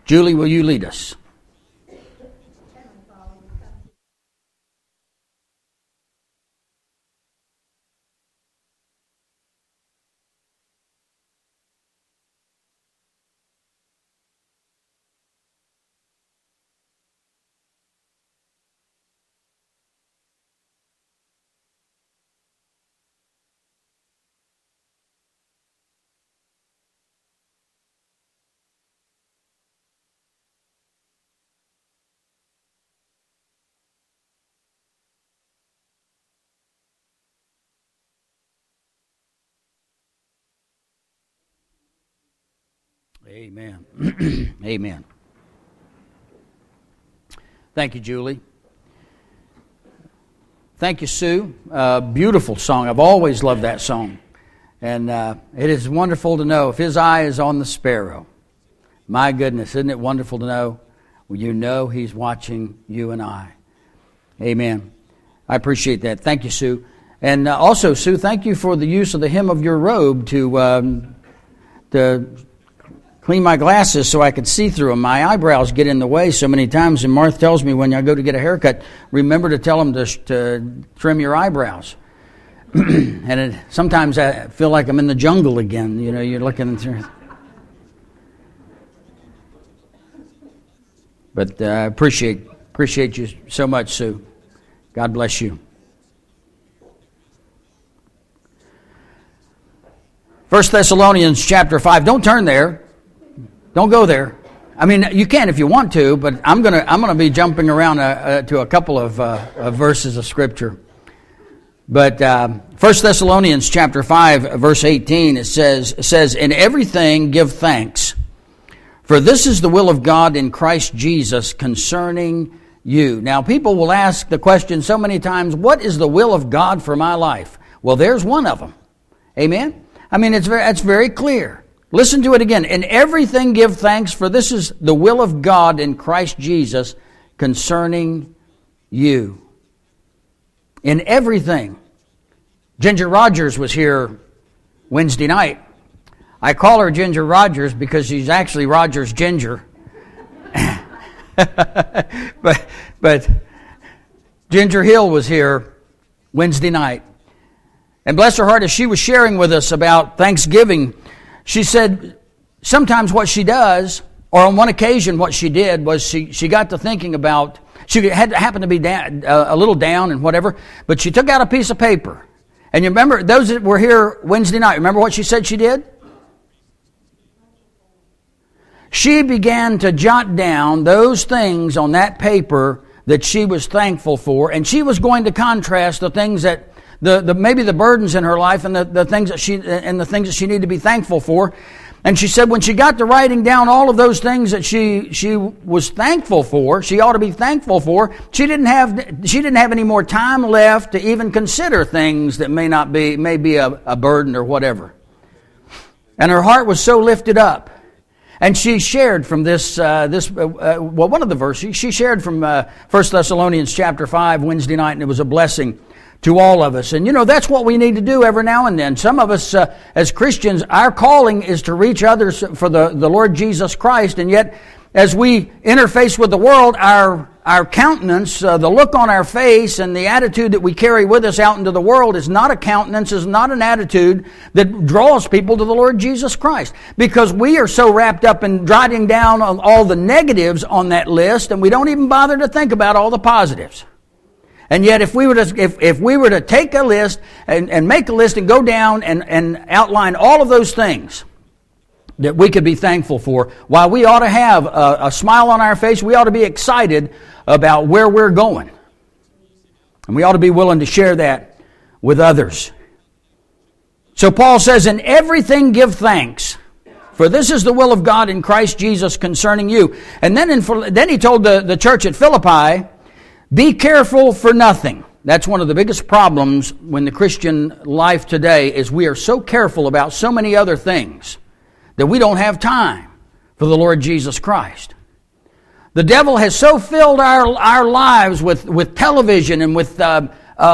Julie, will you lead us? Amen. Amen. Thank you, Julie. Thank you, Sue. Beautiful song. I've always loved that song. And it is wonderful to know if His eye is on the sparrow. My goodness, isn't it wonderful to know? Well, you know He's watching you and I. Amen. I appreciate that. Thank you, Sue. And also, Sue, thank you for the use of the hem of your robe to clean my glasses so I could see through them. My eyebrows get in the way so many times, and Martha tells me when I go to get a haircut, remember to tell them to trim your eyebrows. And sometimes I feel like I'm in the jungle again. You know, you're looking through. But I appreciate you so much, Sue. God bless you. 1 Thessalonians chapter 5. Don't turn there. Don't go there. I mean, you can if you want to, but I'm gonna be jumping around to a couple of verses of Scripture. But 1 Thessalonians chapter 5, verse 18, it says, "In everything give thanks, for this is the will of God in Christ Jesus concerning you." Now, people will ask the question so many times, what is the will of God for my life? Well, there's one of them. Amen? I mean, it's very clear. Listen to it again. "In everything give thanks, for this is the will of God in Christ Jesus concerning you." In everything. Ginger Rogers was here Wednesday night. I call her Ginger Rogers because she's actually Rogers Ginger. but Ginger Hill was here Wednesday night. And bless her heart, as she was sharing with us about Thanksgiving, she said sometimes what she does, or on one occasion what she did, was she got to thinking about, she had happened to be a little down and whatever, but she took out a piece of paper. And you remember, those that were here Wednesday night, remember what she said she did? She began to jot down those things on that paper that she was thankful for, and she was going to contrast the things that maybe the burdens in her life and the things that she needed to be thankful for. And she said when she got to writing down all of those things that she was thankful for, she ought to be thankful for, she didn't have any more time left to even consider things that may be a burden or whatever. And her heart was so lifted up. And she shared from one of the verses, she shared from 1 Thessalonians chapter 5 Wednesday night, and it was a blessing to all of us. And you know, that's what we need to do every now and then. Some of us as Christians, our calling is to reach others for the Lord Jesus Christ, and yet as we interface with the world, our countenance, the look on our face and the attitude that we carry with us out into the world is not a countenance, is not an attitude that draws people to the Lord Jesus Christ. Because we are so wrapped up in jotting down all the negatives on that list, and we don't even bother to think about all the positives. And yet, if we were to take a list and make a list and go down and outline all of those things that we could be thankful for, while we ought to have a smile on our face, we ought to be excited about where we're going. And we ought to be willing to share that with others. So Paul says, "In everything give thanks, for this is the will of God in Christ Jesus concerning you." And then he told the church at Philippi, "Be careful for nothing." That's one of the biggest problems when the Christian life today is we are so careful about so many other things that we don't have time for the Lord Jesus Christ. The devil has so filled our lives with television and with the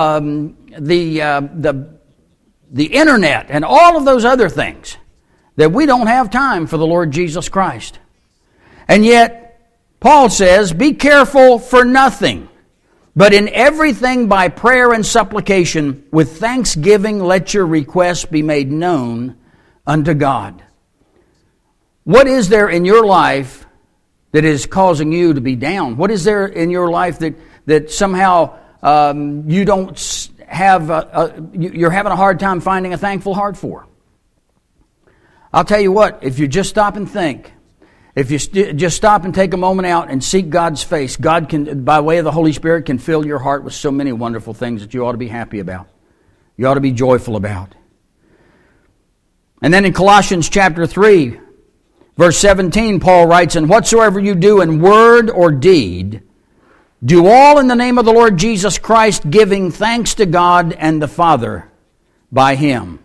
internet and all of those other things that we don't have time for the Lord Jesus Christ. And yet, Paul says, be careful for nothing, but in everything by prayer and supplication, with thanksgiving let your requests be made known unto God. What is there in your life that is causing you to be down? What is there in your life that somehow you don't have, you're having a hard time finding a thankful heart for? I'll tell you what, if you just stop and think, if you just stop and take a moment out and seek God's face, God can, by way of the Holy Spirit, can fill your heart with so many wonderful things that you ought to be happy about. You ought to be joyful about. And then in Colossians chapter 3, verse 17, Paul writes, and whatsoever you do in word or deed, do all in the name of the Lord Jesus Christ, giving thanks to God and the Father by Him.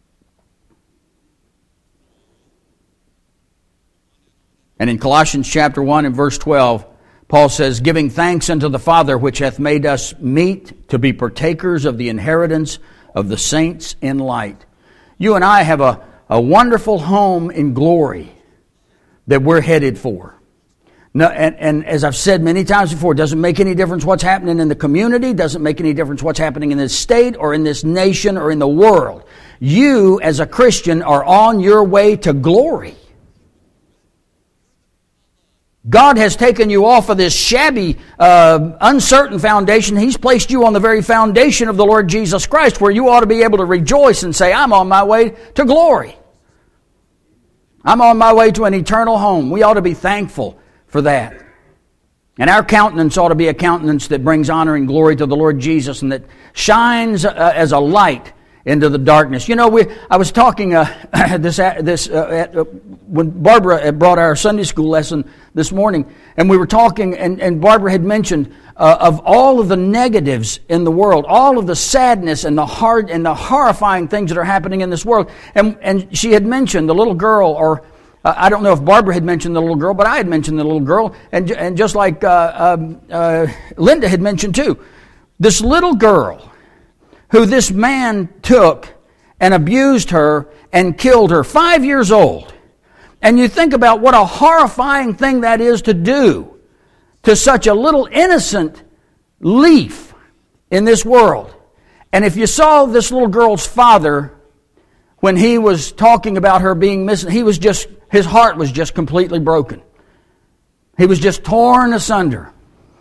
And in Colossians chapter 1 and verse 12, Paul says, giving thanks unto the Father which hath made us meet to be partakers of the inheritance of the saints in light. You and I have a wonderful home in glory that we're headed for. No, and as I've said many times before, it doesn't make any difference what's happening in the community, doesn't make any difference what's happening in this state or in this nation or in the world. You, as a Christian, are on your way to glory. God has taken you off of this shabby, uncertain foundation. He's placed you on the very foundation of the Lord Jesus Christ, where you ought to be able to rejoice and say, I'm on my way to glory. I'm on my way to an eternal home. We ought to be thankful for that. And our countenance ought to be a countenance that brings honor and glory to the Lord Jesus and that shines as a light into the darkness. You know, I was talking when Barbara brought our Sunday school lesson this morning, and we were talking, and Barbara had mentioned of all of the negatives in the world, all of the sadness and the hard and the horrifying things that are happening in this world. And she had mentioned the little girl, or I don't know if Barbara had mentioned the little girl, but I had mentioned the little girl, and just like Linda had mentioned too, this little girl who this man took and abused her and killed her, 5 years old. And you think about what a horrifying thing that is to do to such a little innocent leaf in this world. And if you saw this little girl's father, when he was talking about her being missing, his heart was just completely broken. He was just torn asunder.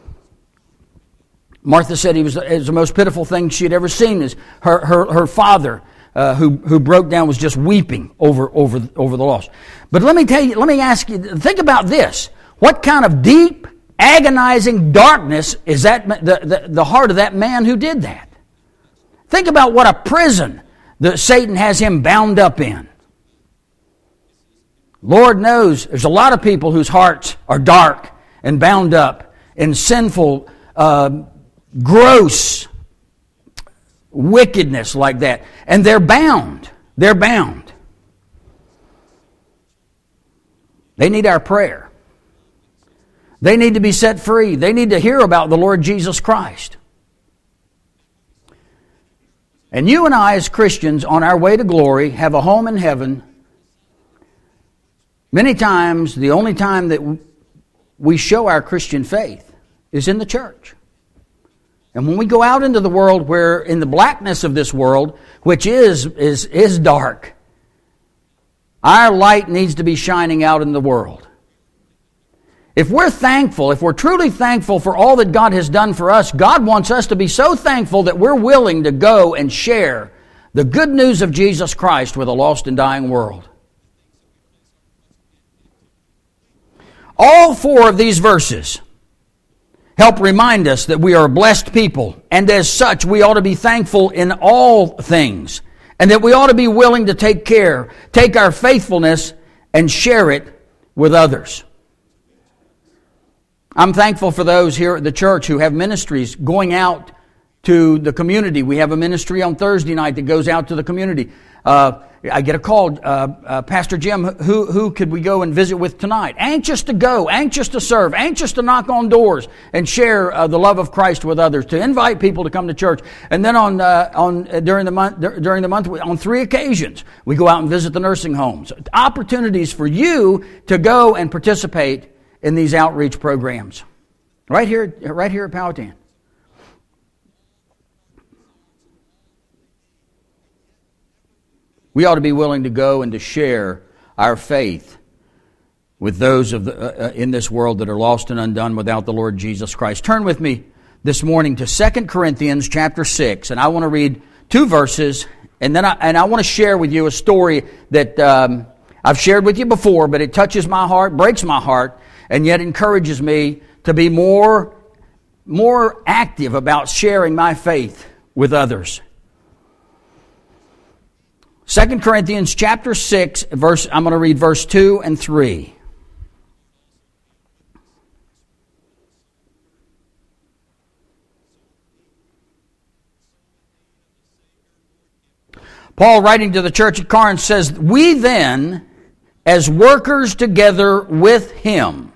Martha said it was the most pitiful thing she had ever seen. Is her father, who broke down, was just weeping over the loss. But let me ask you, think about this. What kind of deep, agonizing darkness is that the heart of that man who did that? Think about what a prison that Satan has him bound up in. Lord knows there's a lot of people whose hearts are dark and bound up in sinful, gross wickedness like that. And they're bound. They're bound. They need our prayer. They need to be set free. They need to hear about the Lord Jesus Christ. And you and I, as Christians, on our way to glory, have a home in heaven. Many times, the only time that we show our Christian faith is in the church. And when we go out into the world, where in the blackness of this world, which is dark, our light needs to be shining out in the world. If we're thankful, if we're truly thankful for all that God has done for us, God wants us to be so thankful that we're willing to go and share the good news of Jesus Christ with a lost and dying world. All four of these verses help remind us that we are a blessed people, and as such we ought to be thankful in all things, and that we ought to be willing to take our faithfulness and share it with others. I'm thankful for those here at the church who have ministries going out to the community. We have a ministry on Thursday night that goes out to the community. I get a call, Pastor Jim, who could we go and visit with tonight? Anxious to go, anxious to serve, anxious to knock on doors and share the love of Christ with others, to invite people to come to church. And then during the month, on 3 occasions, we go out and visit the nursing homes. Opportunities for you to go and participate in these outreach programs. Right here at Powhatan. We ought to be willing to go and to share our faith with those in this world that are lost and undone without the Lord Jesus Christ. Turn with me this morning to 2 Corinthians chapter 6, and I want to read 2 verses, and then I want to share with you a story that I've shared with you before, but it touches my heart, breaks my heart, and yet encourages me to be more active about sharing my faith with others. 2 Corinthians chapter 6, I'm going to read verse 2 and 3. Paul, writing to the church at Corinth, says, "We then, as workers together with him,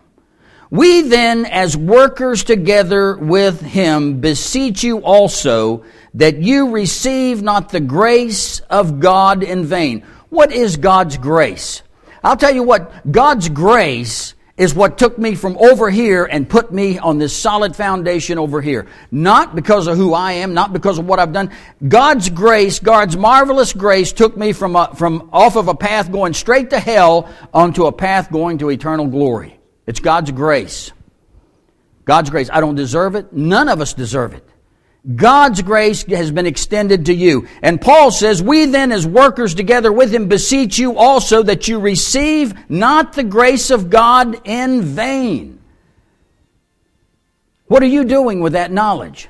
beseech you also that you receive not the grace of God in vain." What is God's grace? I'll tell you what, God's grace is what took me from over here and put me on this solid foundation over here. Not because of who I am, not because of what I've done. God's grace, God's marvelous grace took me from off of a path going straight to hell onto a path going to eternal glory. It's God's grace. God's grace. I don't deserve it. None of us deserve it. God's grace has been extended to you. And Paul says, "We then as workers together with him beseech you also that you receive not the grace of God in vain." What are you doing with that knowledge?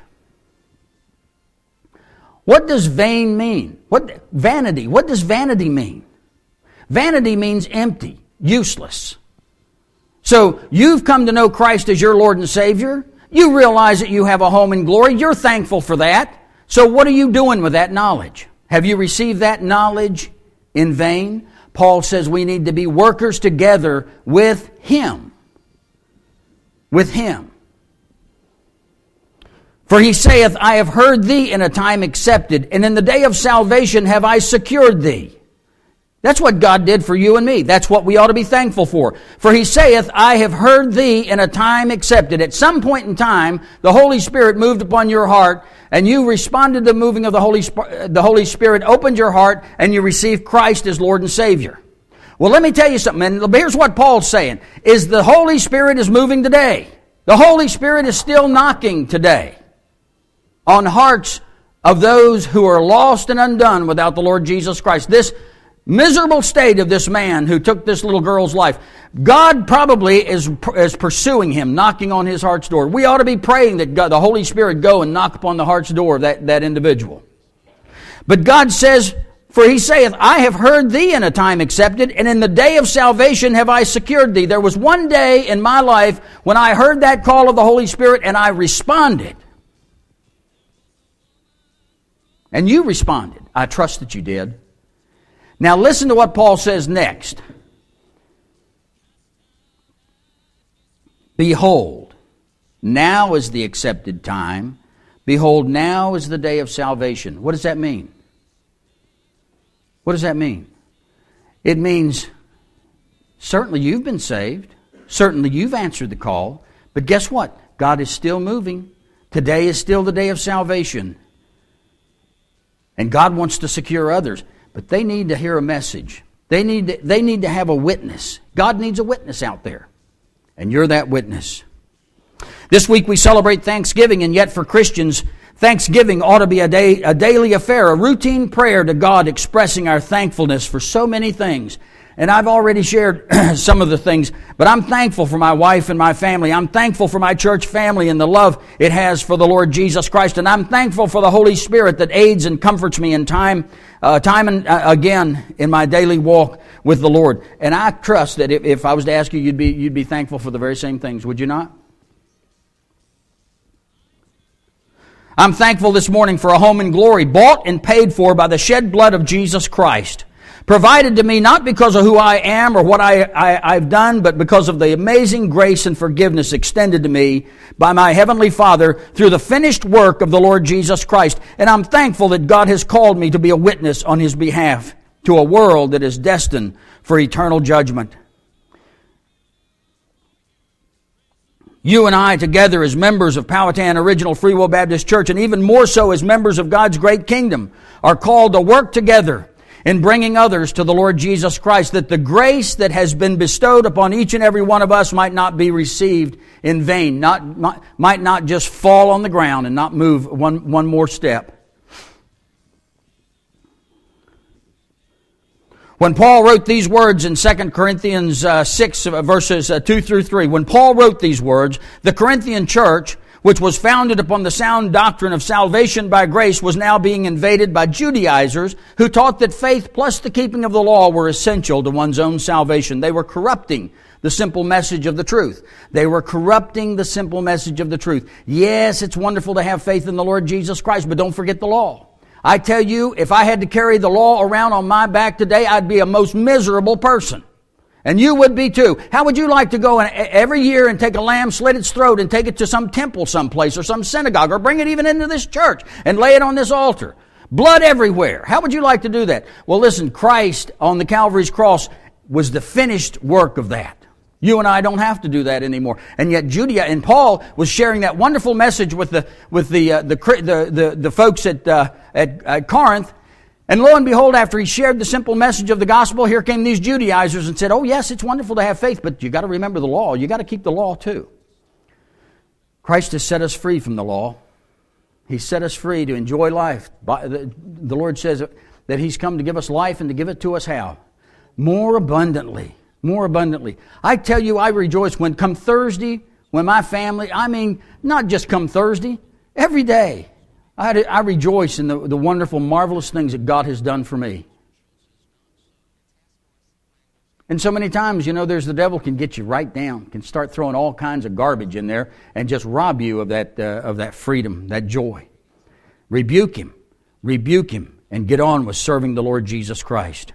What does vain mean? Vanity. What does vanity mean? Vanity means empty, useless. So you've come to know Christ as your Lord and Savior. You realize that you have a home in glory. You're thankful for that. So what are you doing with that knowledge? Have you received that knowledge in vain? Paul says we need to be workers together with him. With him. "For he saith, I have heard thee in a time accepted, and in the day of salvation have I secured thee." That's what God did for you and me. That's what we ought to be thankful for. "For he saith, I have heard thee in a time accepted." At some point in time, the Holy Spirit moved upon your heart, and you responded to the moving of the Holy Spirit, opened your heart, and you received Christ as Lord and Savior. Well, let me tell you something, and here's what Paul's saying, is the Holy Spirit is moving today. The Holy Spirit is still knocking today on hearts of those who are lost and undone without the Lord Jesus Christ. This miserable state of this man who took this little girl's life, God probably is pursuing him, knocking on his heart's door. We ought to be praying that God, the Holy Spirit, go and knock upon the heart's door of that individual. But God says, "For he saith, I have heard thee in a time accepted, and in the day of salvation have I secured thee." There was one day in my life when I heard that call of the Holy Spirit and I responded. And you responded. I trust that you did. Now listen to what Paul says next. "Behold, now is the accepted time. Behold, now is the day of salvation." What does that mean? What does that mean? It means certainly you've been saved. Certainly you've answered the call. But guess what? God is still moving. Today is still the day of salvation. And God wants to secure others. But they need to hear a message. They need to have a witness. God needs a witness out there. And you're that witness. This week we celebrate Thanksgiving, and yet for Christians, Thanksgiving ought to be a daily affair, a routine prayer to God expressing our thankfulness for so many things. And I've already shared some of the things, but I'm thankful for my wife and my family. I'm thankful for my church family and the love it has for the Lord Jesus Christ. And I'm thankful for the Holy Spirit that aids and comforts me in time and again in my daily walk with the Lord. And I trust that if I was to ask you, you'd be thankful for the very same things, would you not? I'm thankful this morning for a home in glory, bought and paid for by the shed blood of Jesus Christ. Provided to me not because of who I am or what I've done, but because of the amazing grace and forgiveness extended to me by my Heavenly Father through the finished work of the Lord Jesus Christ. And I'm thankful that God has called me to be a witness on His behalf to a world that is destined for eternal judgment. You and I together as members of Powhatan Original Free Will Baptist Church, and even more so as members of God's great kingdom, are called to work together in bringing others to the Lord Jesus Christ, that the grace that has been bestowed upon each and every one of us might not be received in vain, might not just fall on the ground and not move one more step. When Paul wrote these words in 2 Corinthians 6, verses 2 through 3, when Paul wrote these words, the Corinthian church, which was founded upon the sound doctrine of salvation by grace, was now being invaded by Judaizers who taught that faith plus the keeping of the law were essential to one's own salvation. They were corrupting the simple message of the truth. They were corrupting the simple message of the truth. Yes, it's wonderful to have faith in the Lord Jesus Christ, but don't forget the law. I tell you, if I had to carry the law around on my back today, I'd be a most miserable person. And you would be too. How would you like to go every year and take a lamb, slit its throat, and take it to some temple someplace or some synagogue, or bring it even into this church and lay it on this altar? Blood everywhere. How would you like to do that? Well, listen, Christ on the Calvary's cross was the finished work of that. You and I don't have to do that anymore. And yet Judea and Paul was sharing that wonderful message with the folks at Corinth. And lo and behold, after he shared the simple message of the gospel, here came these Judaizers and said, oh yes, it's wonderful to have faith, but you got to remember the law. You got to keep the law too. Christ has set us free from the law. He set us free to enjoy life. The Lord says that He's come to give us life and to give it to us how? More abundantly. More abundantly. I tell you, I rejoice when come Thursday, when my family, not just come Thursday, every day, I rejoice in the wonderful, marvelous things that God has done for me. And so many times, there's the devil can get you right down, can start throwing all kinds of garbage in there and just rob you of that freedom, that joy. Rebuke him, and get on with serving the Lord Jesus Christ.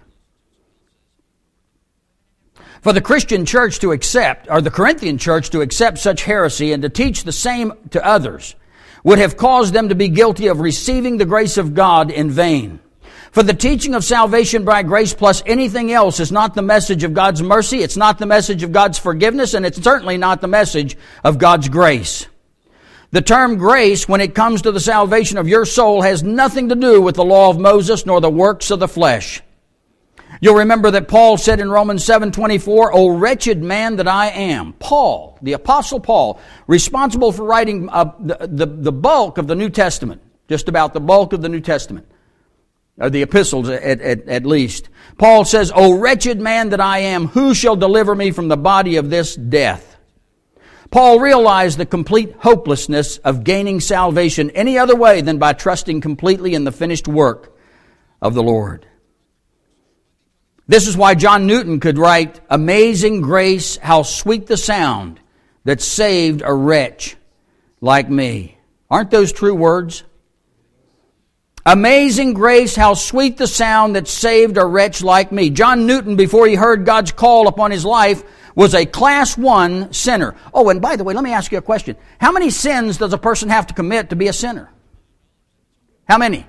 For the Christian church to accept, or the Corinthian church to accept such heresy and to teach the same to others, would have caused them to be guilty of receiving the grace of God in vain. For the teaching of salvation by grace plus anything else is not the message of God's mercy, it's not the message of God's forgiveness, and it's certainly not the message of God's grace. The term grace, when it comes to the salvation of your soul, has nothing to do with the law of Moses nor the works of the flesh. You'll remember that Paul said in Romans 7:24, "O wretched man that I am." Paul, the Apostle Paul, responsible for writing the bulk of the New Testament, just about the bulk of the New Testament, or the epistles at least. Paul says, "O wretched man that I am, who shall deliver me from the body of this death?" Paul realized the complete hopelessness of gaining salvation any other way than by trusting completely in the finished work of the Lord. This is why John Newton could write, "Amazing grace, how sweet the sound that saved a wretch like me." Aren't those true words? Amazing grace, how sweet the sound that saved a wretch like me. John Newton, before he heard God's call upon his life, was a class 1 sinner. Oh, and by the way, let me ask you a question. How many sins does a person have to commit to be a sinner? How many?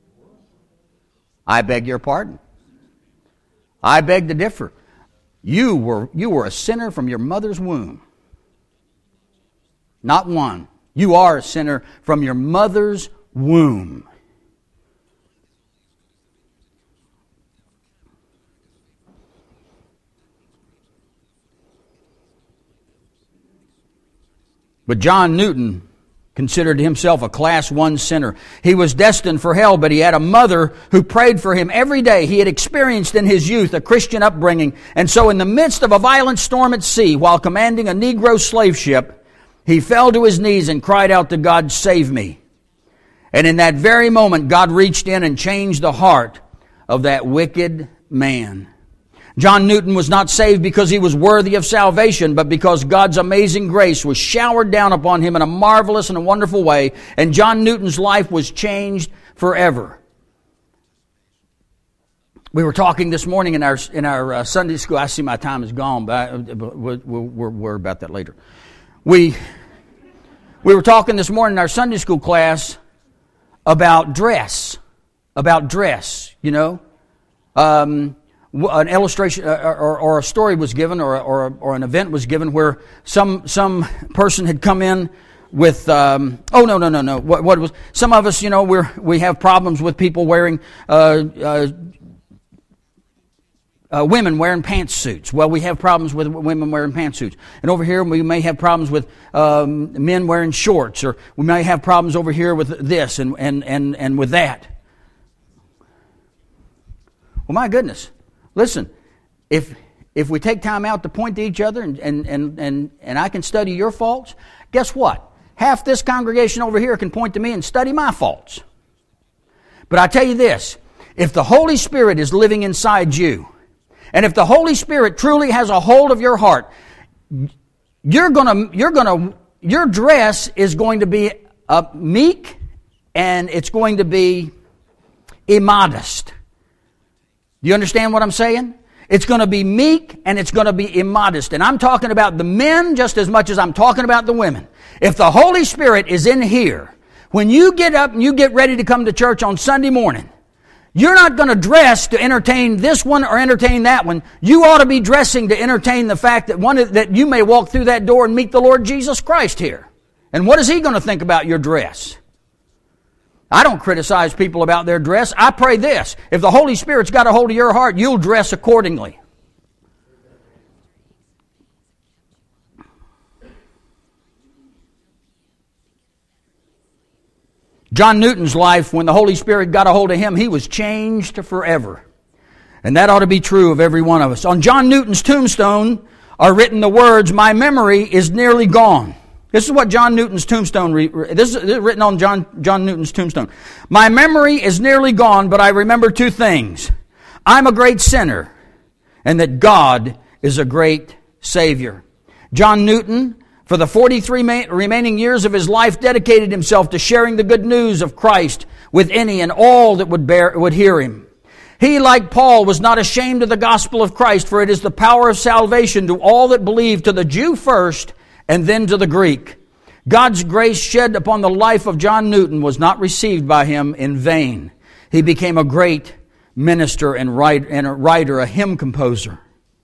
I beg your pardon. I beg to differ. You were a sinner from your mother's womb. Not one. You are a sinner from your mother's womb. But John Newton considered himself a class 1 sinner. He was destined for hell, but he had a mother who prayed for him every day. He had experienced in his youth a Christian upbringing. And so in the midst of a violent storm at sea, while commanding a Negro slave ship, he fell to his knees and cried out to God, "Save me." And in that very moment, God reached in and changed the heart of that wicked man. John Newton was not saved because he was worthy of salvation, but because God's amazing grace was showered down upon him in a marvelous and a wonderful way, and John Newton's life was changed forever. We were talking this morning in our Sunday school. I see my time is gone, but we'll worry about that later. We were talking this morning in our Sunday school class about dress, an illustration or a story was given or an event was given where some person had come in with no. What was some of us? We have problems with people wearing women wearing pantsuits. Well, we have problems with women wearing pantsuits. And over here we may have problems with men wearing shorts, or we may have problems over here with this and with that. Well, my goodness. Listen, if we take time out to point to each other and I can study your faults, guess what? Half this congregation over here can point to me and study my faults. But I tell you this, if the Holy Spirit is living inside you, and if the Holy Spirit truly has a hold of your heart, your dress is going to be meek, and it's going to be immodest. Do you understand what I'm saying? It's going to be meek and it's going to be immodest. And I'm talking about the men just as much as I'm talking about the women. If the Holy Spirit is in here, when you get up and you get ready to come to church on Sunday morning, you're not going to dress to entertain this one or entertain that one. You ought to be dressing to entertain the fact that you may walk through that door and meet the Lord Jesus Christ here. And what is He going to think about your dress? I don't criticize people about their dress. I pray this. If the Holy Spirit's got a hold of your heart, you'll dress accordingly. John Newton's life, when the Holy Spirit got a hold of him, he was changed forever. And that ought to be true of every one of us. On John Newton's tombstone are written the words, "My memory is nearly gone." This is what John Newton's tombstone, this is written on John Newton's tombstone. "My memory is nearly gone, but I remember two things. I'm a great sinner, and that God is a great Savior." John Newton, for the 43 remaining years of his life, dedicated himself to sharing the good news of Christ with any and all that would hear him. He, like Paul, was not ashamed of the gospel of Christ, for it is the power of salvation to all that believe, to the Jew first, and then to the Greek. God's grace shed upon the life of John Newton was not received by him in vain. He became a great minister and a writer, a hymn composer.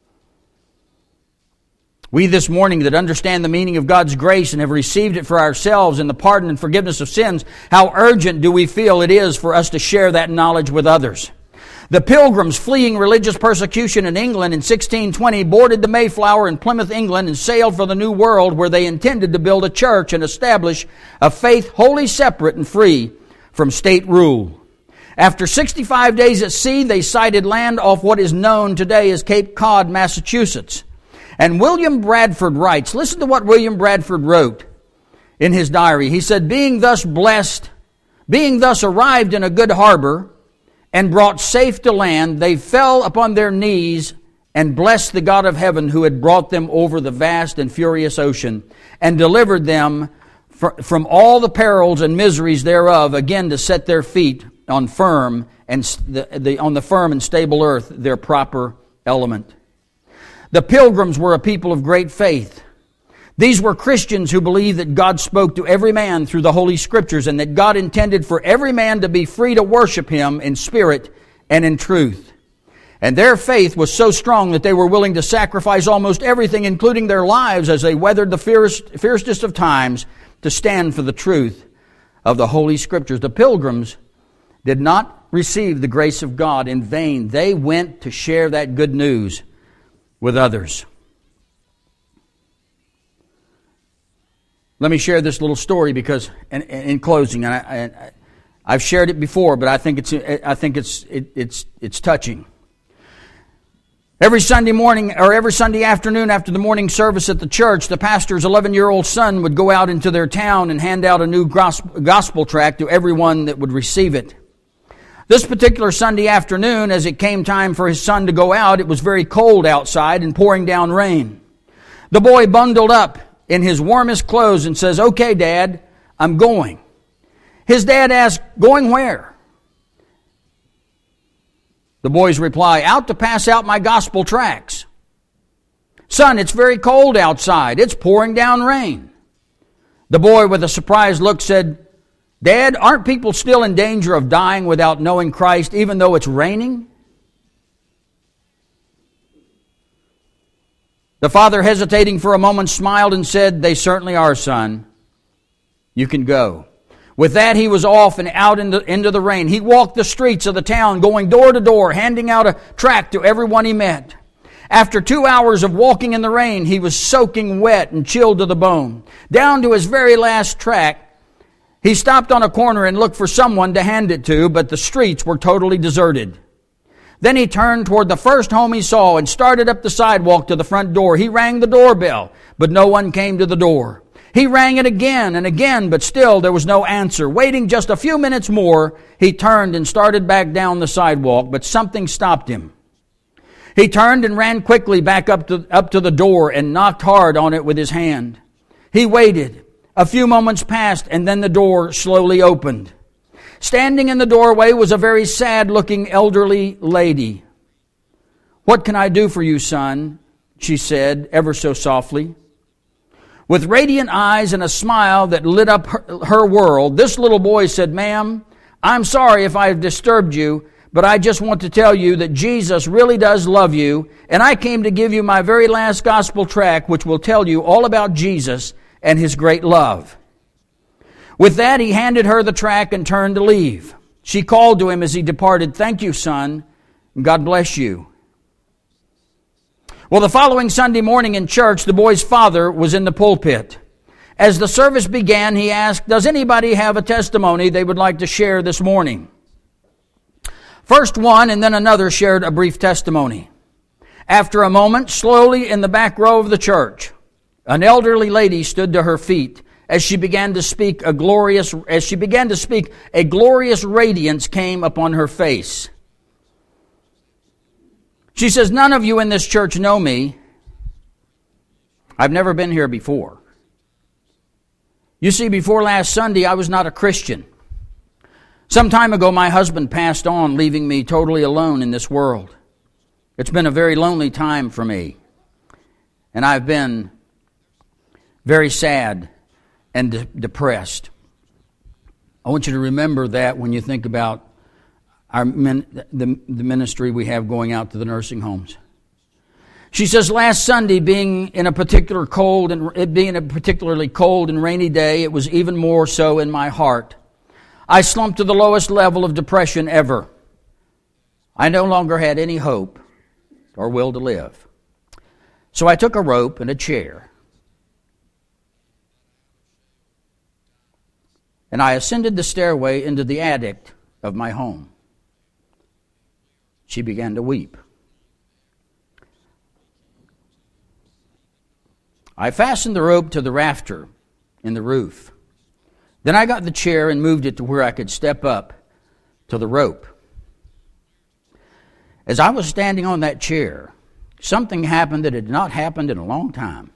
We this morning that understand the meaning of God's grace and have received it for ourselves in the pardon and forgiveness of sins, how urgent do we feel it is for us to share that knowledge with others? The Pilgrims, fleeing religious persecution in England in 1620, boarded the Mayflower in Plymouth, England, and sailed for the New World, where they intended to build a church and establish a faith wholly separate and free from state rule. After 65 days at sea, they sighted land off what is known today as Cape Cod, Massachusetts. And William Bradford writes, listen to what William Bradford wrote in his diary. He said, being thus arrived in a good harbor, and brought safe to land, they fell upon their knees and blessed the God of heaven who had brought them over the vast and furious ocean and delivered them from all the perils and miseries thereof, again to set their feet on firm and on the firm and stable earth, their proper element. The Pilgrims were a people of great faith. These were Christians who believed that God spoke to every man through the Holy Scriptures and that God intended for every man to be free to worship Him in spirit and in truth. And their faith was so strong that they were willing to sacrifice almost everything, including their lives, as they weathered the fiercest of times to stand for the truth of the Holy Scriptures. The Pilgrims did not receive the grace of God in vain. They went to share that good news with others. Let me share this little story because, in closing, I've shared it before, but I think it's touching. Every Sunday morning or every Sunday afternoon after the morning service at the church, the pastor's 11-year-old son would go out into their town and hand out a new gospel tract to everyone that would receive it. This particular Sunday afternoon, as it came time for his son to go out, it was very cold outside and pouring down rain. The boy bundled up in his warmest clothes and says, "Okay, Dad, I'm going." His dad asked, "Going where?" The boy's reply, "Out to pass out my gospel tracts." "Son, it's very cold outside. It's pouring down rain." The boy, with a surprised look, said, "Dad, aren't people still in danger of dying without knowing Christ, even though it's raining?" The father, hesitating for a moment, smiled and said, "They certainly are, son. You can go." With that, he was off and out into the rain. He walked the streets of the town, going door to door, handing out a tract to everyone he met. After 2 hours of walking in the rain, he was soaking wet and chilled to the bone. Down to his very last tract, he stopped on a corner and looked for someone to hand it to, but the streets were totally deserted. Then he turned toward the first home he saw and started up the sidewalk to the front door. He rang the doorbell, but no one came to the door. He rang it again and again, but still there was no answer. Waiting just a few minutes more, he turned and started back down the sidewalk, but something stopped him. He turned and ran quickly back up to the door and knocked hard on it with his hand. He waited. A few moments passed, and then the door slowly opened. Standing in the doorway was a very sad-looking elderly lady. "What can I do for you, son?" she said, ever so softly. With radiant eyes and a smile that lit up her world, this little boy said, "Ma'am, I'm sorry if I've disturbed you, but I just want to tell you that Jesus really does love you, and I came to give you my very last gospel tract, which will tell you all about Jesus and His great love." With that, he handed her the tract and turned to leave. She called to him as he departed, "Thank you, son, and God bless you." Well, the following Sunday morning in church, the boy's father was in the pulpit. As the service began, he asked, "Does anybody have a testimony they would like to share this morning?" First one and then another shared a brief testimony. After a moment, slowly in the back row of the church, an elderly lady stood to her feet. As she began to speak, a glorious radiance came upon her face. She says, "None of you in this church know me. I've never been here before. You see, before last Sunday, I was not a Christian. Some time ago, my husband passed on, leaving me totally alone in this world. It's been a very lonely time for me, and I've been very sad and depressed. I want you to remember that when you think about the ministry we have going out to the nursing homes." She says, "Last Sunday, being a particularly cold and rainy day, it was even more so in my heart. I slumped to the lowest level of depression ever. I no longer had any hope or will to live. So I took a rope and a chair, and I ascended the stairway into the attic of my home." She began to weep. "I fastened the rope to the rafter in the roof. Then I got the chair and moved it to where I could step up to the rope. As I was standing on that chair, something happened that had not happened in a long time.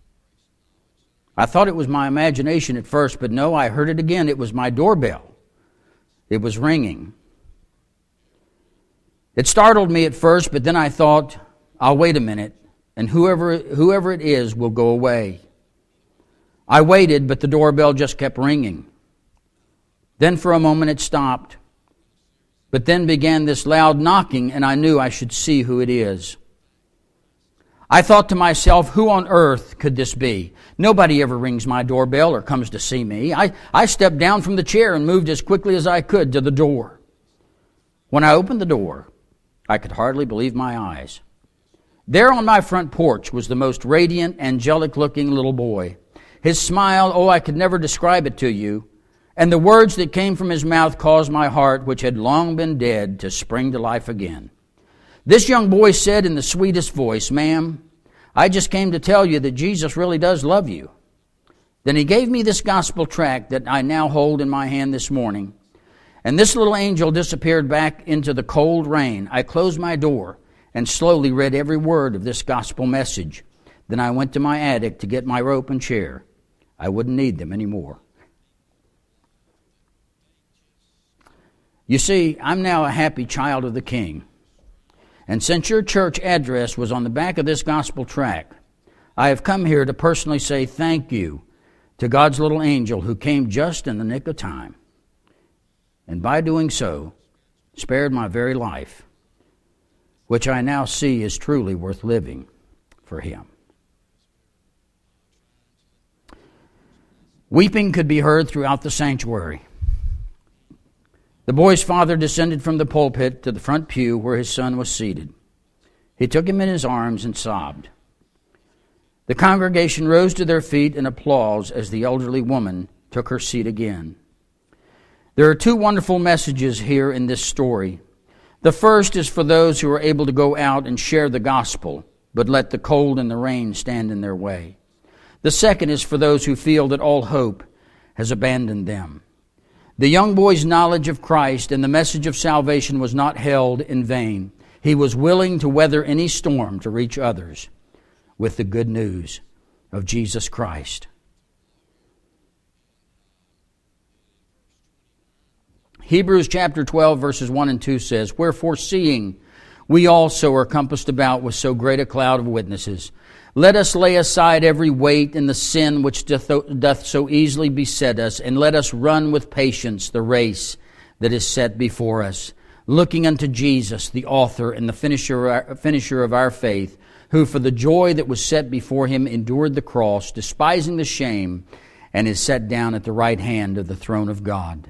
I thought it was my imagination at first, but no, I heard it again. It was my doorbell. It was ringing. It startled me at first, but then I thought, I'll wait a minute, and whoever it is will go away. I waited, but the doorbell just kept ringing. Then for a moment it stopped, but then began this loud knocking, and I knew I should see who it is. I thought to myself, who on earth could this be? Nobody ever rings my doorbell or comes to see me. I stepped down from the chair and moved as quickly as I could to the door. When I opened the door, I could hardly believe my eyes. There on my front porch was the most radiant, angelic-looking little boy. His smile, I could never describe it to you, and the words that came from his mouth caused my heart, which had long been dead, to spring to life again. This young boy said in the sweetest voice, "Ma'am, I just came to tell you that Jesus really does love you." Then he gave me this gospel tract that I now hold in my hand this morning. And this little angel disappeared back into the cold rain. I closed my door and slowly read every word of this gospel message. Then I went to my attic to get my rope and chair. I wouldn't need them anymore. You see, I'm now a happy child of the King. And since your church address was on the back of this gospel tract, I have come here to personally say thank you to God's little angel who came just in the nick of time, and by doing so, spared my very life, which I now see is truly worth living for Him. Weeping could be heard throughout the sanctuary. The boy's father descended from the pulpit to the front pew where his son was seated. He took him in his arms and sobbed. The congregation rose to their feet in applause as the elderly woman took her seat again. There are two wonderful messages here in this story. The first is for those who are able to go out and share the gospel, but let the cold and the rain stand in their way. The second is for those who feel that all hope has abandoned them. The young boy's knowledge of Christ and the message of salvation was not held in vain. He was willing to weather any storm to reach others with the good news of Jesus Christ. Hebrews chapter 12 verses 1 and 2 says, "Wherefore seeing we also are compassed about with so great a cloud of witnesses, let us lay aside every weight and the sin which doth so easily beset us, and let us run with patience the race that is set before us, looking unto Jesus, the author and the finisher of our faith, who for the joy that was set before him endured the cross, despising the shame, and is set down at the right hand of the throne of God."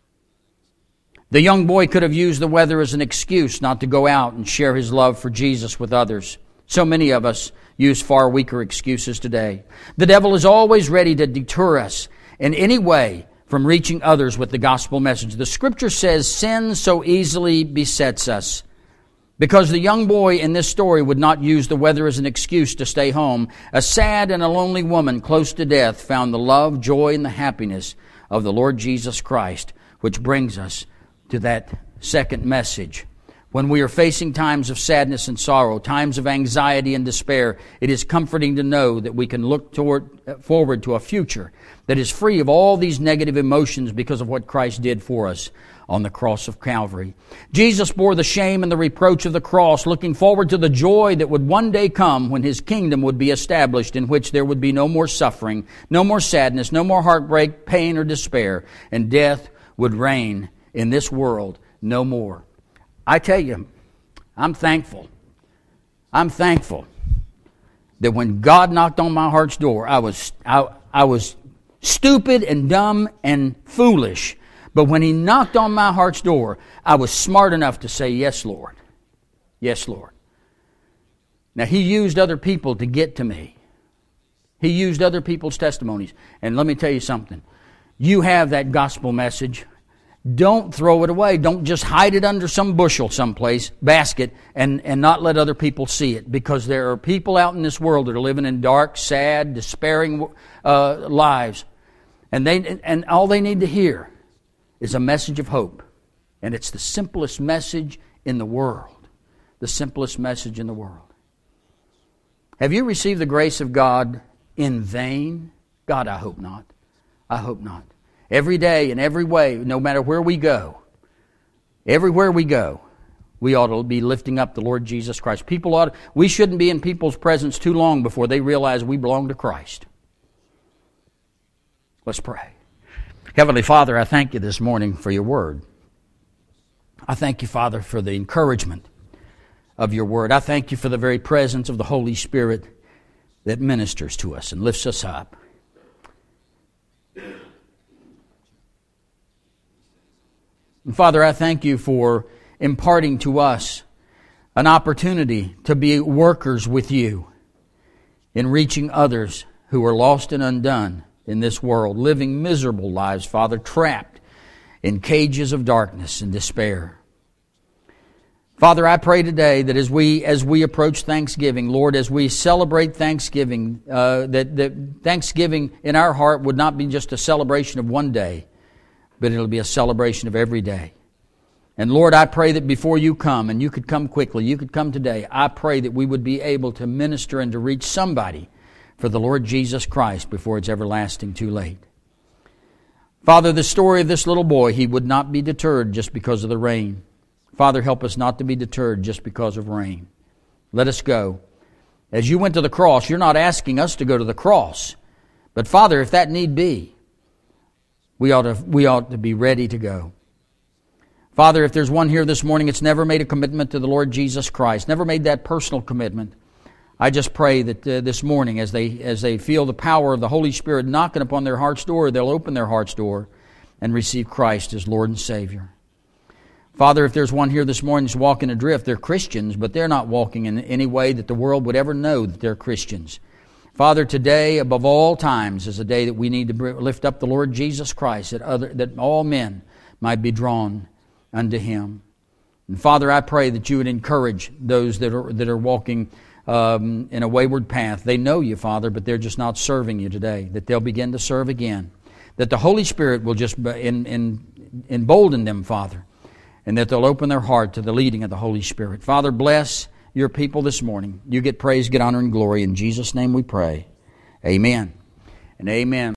The young boy could have used the weather as an excuse not to go out and share his love for Jesus with others. So many of us use far weaker excuses today. The devil is always ready to deter us in any way from reaching others with the gospel message. The scripture says sin so easily besets us. Because the young boy in this story would not use the weather as an excuse to stay home, a sad and a lonely woman close to death found the love, joy, and the happiness of the Lord Jesus Christ, which brings us to that second message. When we are facing times of sadness and sorrow, times of anxiety and despair, it is comforting to know that we can look forward to a future that is free of all these negative emotions because of what Christ did for us on the cross of Calvary. Jesus bore the shame and the reproach of the cross, looking forward to the joy that would one day come when His kingdom would be established, in which there would be no more suffering, no more sadness, no more heartbreak, pain, or despair, and death would reign in this world no more. I tell you, I'm thankful. I'm thankful that when God knocked on my heart's door, I was stupid and dumb and foolish. But when He knocked on my heart's door, I was smart enough to say, "Yes, Lord. Yes, Lord." Now, He used other people to get to me. He used other people's testimonies. And let me tell you something. You have that gospel message. Don't throw it away. Don't just hide it under some bushel someplace, basket, and not let other people see it. Because there are people out in this world that are living in dark, sad, despairing lives. And all they need to hear is a message of hope. And it's the simplest message in the world. The simplest message in the world. Have you received the grace of God in vain? God, I hope not. I hope not. Every day, in every way, no matter where we go, everywhere we go, we ought to be lifting up the Lord Jesus Christ. We shouldn't be in people's presence too long before they realize we belong to Christ. Let's pray. Heavenly Father, I thank You this morning for Your Word. I thank You, Father, for the encouragement of Your Word. I thank You for the very presence of the Holy Spirit that ministers to us and lifts us up. And Father, I thank You for imparting to us an opportunity to be workers with You in reaching others who are lost and undone in this world, living miserable lives, Father, trapped in cages of darkness and despair. Father, I pray today that as we approach Thanksgiving, Lord, as we celebrate Thanksgiving, that Thanksgiving in our heart would not be just a celebration of one day, but it'll be a celebration of every day. And Lord, I pray that before You come, and You could come quickly, You could come today, I pray that we would be able to minister and to reach somebody for the Lord Jesus Christ before it's everlasting too late. Father, the story of this little boy, he would not be deterred just because of the rain. Father, help us not to be deterred just because of rain. Let us go. As You went to the cross, You're not asking us to go to the cross. But Father, if that need be, we ought to be ready to go. Father, if there's one here this morning that's never made a commitment to the Lord Jesus Christ, never made that personal commitment, I just pray that this morning, as they feel the power of the Holy Spirit knocking upon their heart's door, they'll open their heart's door and receive Christ as Lord and Savior. Father, if there's one here this morning that's walking adrift, they're Christians, but they're not walking in any way that the world would ever know that they're Christians. Father, today, above all times, is a day that we need to lift up the Lord Jesus Christ, that all men might be drawn unto Him. And Father, I pray that you would encourage those that are walking in a wayward path. They know you, Father, but they're just not serving you today. That they'll begin to serve again. That the Holy Spirit will just embolden them, Father, and that they'll open their heart to the leading of the Holy Spirit. Father, bless your people this morning. You get praise, get honor, and glory. In Jesus' name we pray. Amen and amen.